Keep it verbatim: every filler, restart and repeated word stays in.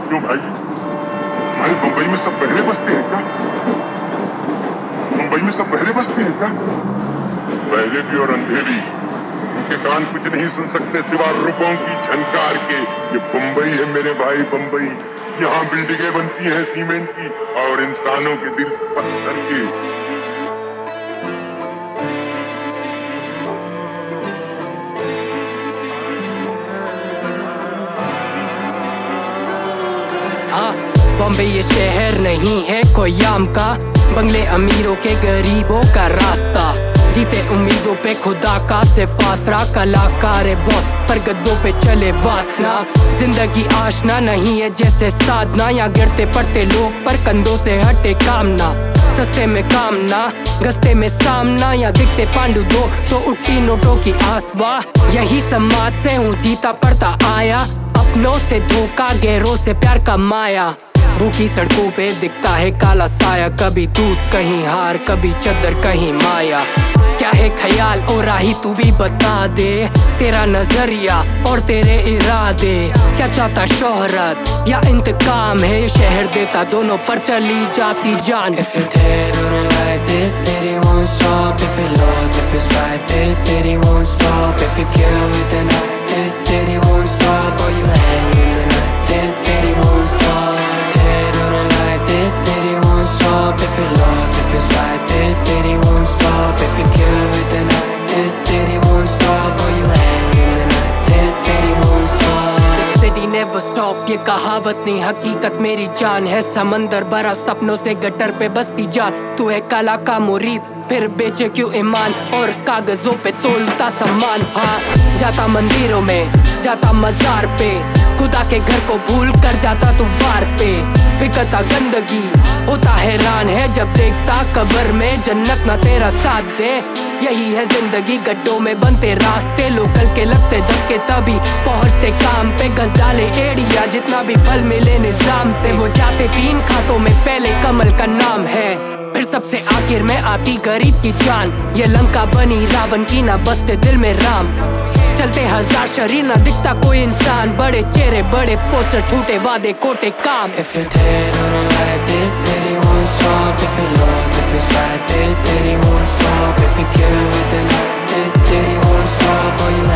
क्यों भाई, हमारे बंबई में सब बहरे बसते हैं क्या? मुंबई में सब बहरे बसते हैं क्या? बहरे भी और अंधे भी, उनके कान कुछ नहीं सुन सकते सिवा रुपयों की झनकार के। ये बंबई है मेरे भाई, बंबई। यहाँ बिल्डिंगें बनती हैं सीमेंट की और इंसानों के दिल पत्थर के। हाँ, बॉम्बे ये शहर नहीं है कोई आम का, बंगले अमीरों के गरीबों का रास्ता। जीते उम्मीदों पे खुदा का सिर्फ आसरा, कलाकार है बहुत पर गद्दों पे चले वासना। जिंदगी आशना नहीं है जैसे साधना, यहाँ गिरते पड़ते लोग पर कंधों से हटे कामना। सस्ते में कामना, गस्ते में सामना, या दिखते पांडु दो तो उठती नोटों की आसवा। यही समाज से हूँ जीता पड़ता आया, अपनों से धोखा गैरों से प्यार का माया। भूखी सड़कों पे दिखता है काला साया, कभी दूध कहीं हार कभी चद्दर कहीं माया। क्या है ख्याल और राही तू भी बता दे, तेरा नजरिया और तेरे इरादे। क्या चाहता शोहरत या इंतकाम है, ये शहर देता दोनों पर चली जाती जान। If you're dead or alive, this city won't stop. If you're lost, if it's right, this city won't stop. If you kill with the knife, this city won't stop. Or you hang in the night, this city won't stop. If you're dead or alive, this city won't stop. If you're lost, if it's right, this city won't stop. If you kill with the knife, this city won't stop. Or you hang in the night, this city won't stop. This city never stop, ये कहावत नहीं हकीकत मेरी जान है। समंदर भरा सपनों से गटर पे बसती जान, तू है काला का मुरीद फिर बेचे क्यों ईमान और कागजों पे तोलता सम्मान। हाँ, जाता मंदिरों में जाता मजार पे, खुदा के घर को भूल कर जाता तू बार पे। बिकता गंदगी होता हैरान है जब देखता कब्र में जन्नत ना तेरा साथ दे। यही है जिंदगी, गड्ढों में बनते रास्ते, लोकल के लगते धक्के तभी पहुंचते काम पे। गज डाले एड़िया जितना भी फल मिले निजाम से, वो जाते तीन खातों में पहले कमल का नाम है, फिर सबसे आखिर में आती गरीब की जान। ये लंका बनी रावण की, ना बसते दिल में राम। चलते हजार शरीर ना दिखता कोई इंसान, बड़े चेहरे बड़े पोस्टर छूटे वादे कोटे काम। If you're dead or alive, this city won't stop. If you're lost, if it's right, this city won't stop. If you kill with the knife, this city won't stop. Or you